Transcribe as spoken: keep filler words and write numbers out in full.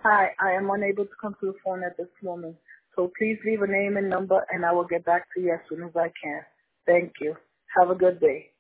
Hi, I am unable to come to the phone at this moment, so please leave a name and number, and I will get back to you as soon as I can. Thank you. Have a good day.